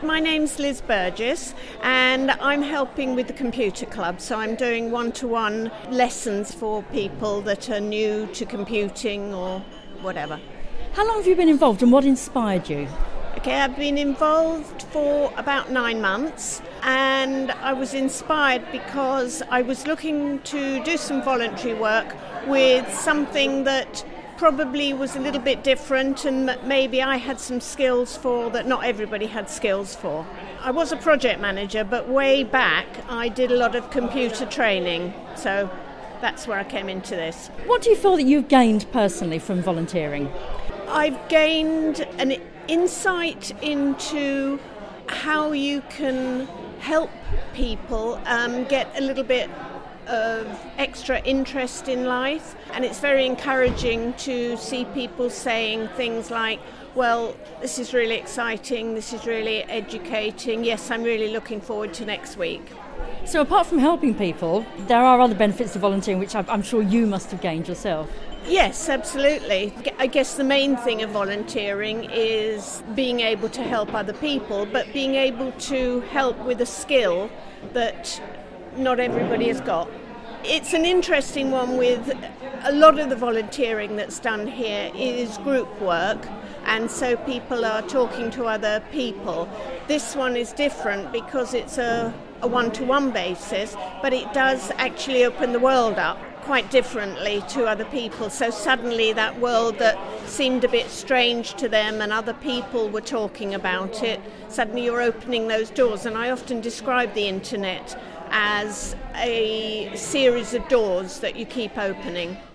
My name's Liz Burgess and I'm helping with the computer club, so I'm doing one-to-one lessons for people that are new to computing or whatever. How long have you been involved and what inspired you? Okay, I've been involved for about 9 months and I was inspired because I was looking to do some voluntary work with something that probably was a little bit different and that maybe I had some skills for that not everybody had skills for. I was a project manager, but way back I did a lot of computer training, so that's where I came into this. What do you feel that you've gained personally from volunteering? I've gained an insight into how you can help people get a little bit of extra interest in life, and it's very encouraging to see people saying things like, well, this is really exciting, this is really educating, yes, I'm really looking forward to next week. So apart from helping people, there are other benefits to volunteering which I'm sure you must have gained yourself. Yes, absolutely. I guess the main thing of volunteering is being able to help other people, but being able to help with a skill that not everybody has got. It's an interesting one. With a lot of the volunteering that's done here is group work, and so people are talking to other people. This one is different because it's a one-to-one basis, but it does actually open the world up quite differently to other people. So suddenly that world that seemed a bit strange to them and other people were talking about it, suddenly you're opening those doors. And I often describe the internet as a series of doors that you keep opening.